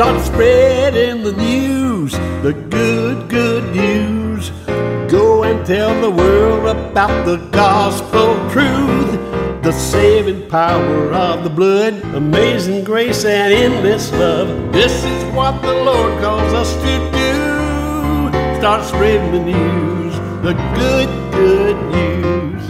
Start spreading the news, the good, good news. Go and tell the world about the gospel truth, the saving power of the blood, amazing grace and endless love. This is what the Lord calls us to do. Start spreading the news, the good, good news.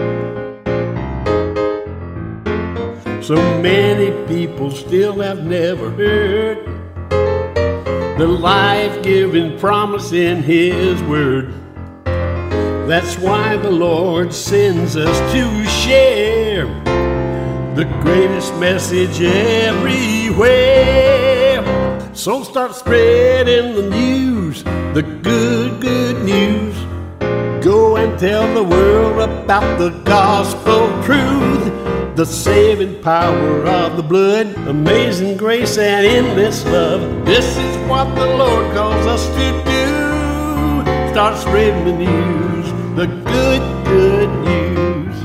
So many people still have never heard the life-giving promise in His Word. That's why the Lord sends us to share the greatest message everywhere. So start spreading the news, the good, good news. Go and tell the world about the gospel truth, the saving power of the blood, amazing grace and endless love. This is what the Lord calls us to do. Start spreading the news, the good, good news.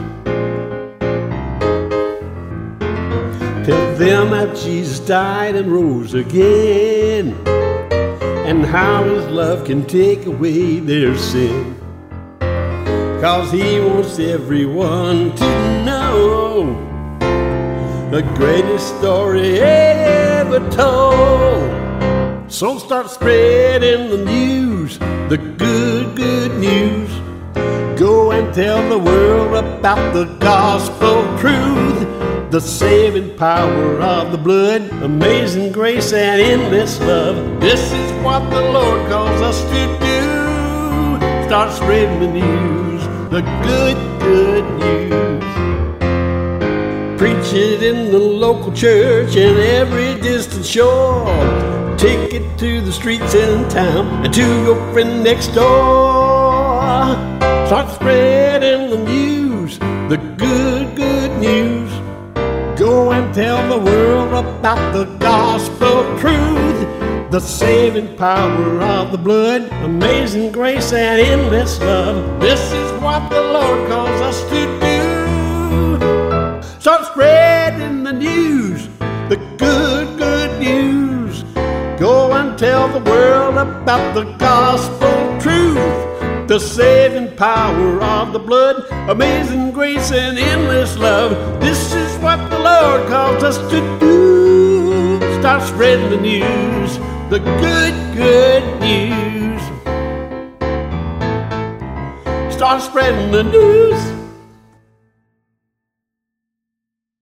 Tell them how Jesus died and rose again, and how His love can take away their sin. 'Cause He wants everyone to know the greatest story ever told. So start spreading the news, the good, good news. Go and tell the world about the gospel truth, the saving power of the blood, amazing grace and endless love. This is what the Lord calls us to do. Start spreading the news, the good, good news. Preach it in the local church and every distant shore. Take it to the streets in town and to your friend next door. Start spreading the news, the good, good news. Go and tell the world about the gospel truth, the saving power of the blood, amazing grace and endless love. This is what the Lord calls us to do. Start spreading the news, the good, good news. Go and tell the world about the gospel truth, the saving power of the blood, amazing grace and endless love. This is what the Lord calls us to do. Start spreading the news, the good, good news. Start spreading the news.